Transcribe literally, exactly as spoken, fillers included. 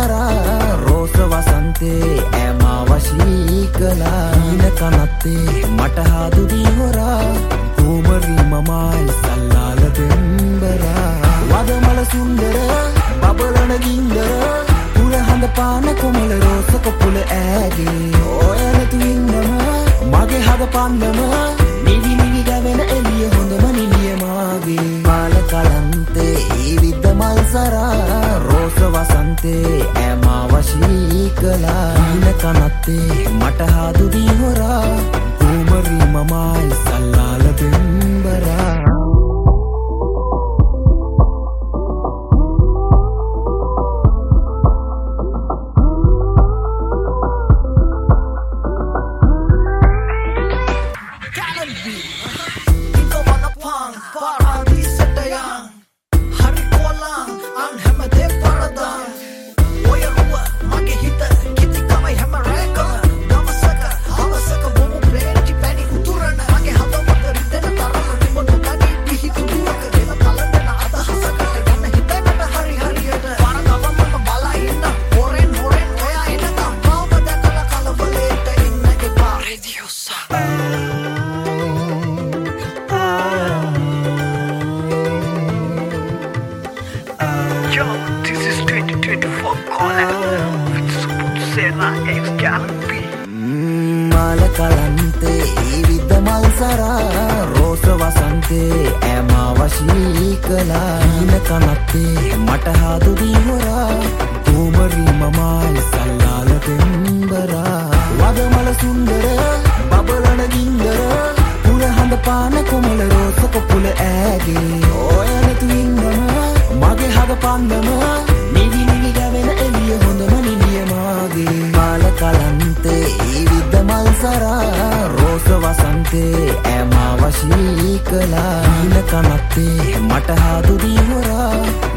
සරා රෝස වසන්තේ ඇමා වශී කළා ඊන කනත්තේ මට හාදු දී හොරා කුමරි මමයි සල්ලාල දෙම්බරා වදමල සුන්දර බබලන ගින්දර පුල හඳ පාන කොමල රෝස කොපුල ඈගේ ඔය නැතු ඉන්නම මගේ හද පන්නම නිවි නිවි ගැවෙන එළිය හොඳම නිලිය මාගේ පාල කලන්තේ ඊ විද්ද මල් සරා රෝස වසන්තේ ඇමා වශී කළා ඊන කනත්තේ මට හාදු දී හොරා කුමරි මමයි සල්ලාල දෙම්බරා Yo, this is twenty twenty-four collab with Subodh Sena X Galaxy. මාල කලන්තේ ඊ විද්ද මල් සරා රෝස වසන්තේ ඇමා වශී කළා ඊන කනත්තේ මට හාදු දී හොරා කුමරි මමයි සල්ලාල දෙම්බරා වදමල සුන්දර බබලන ගින්දර පුල හඳ පාන කොමල රෝස කොපුල ඈගේ ඔය නැතු ඉන්නම මගේ හද පන්නම නිවි නිවි ගැවෙන එළිය හොඳම නිලිය මාගේ පාල කලන්තේ ඊ විද්ද මල් සරා රෝස වසන්තේ ඇමා වශී කළා ඊන කනත්තේ මට හාදු දී හොරා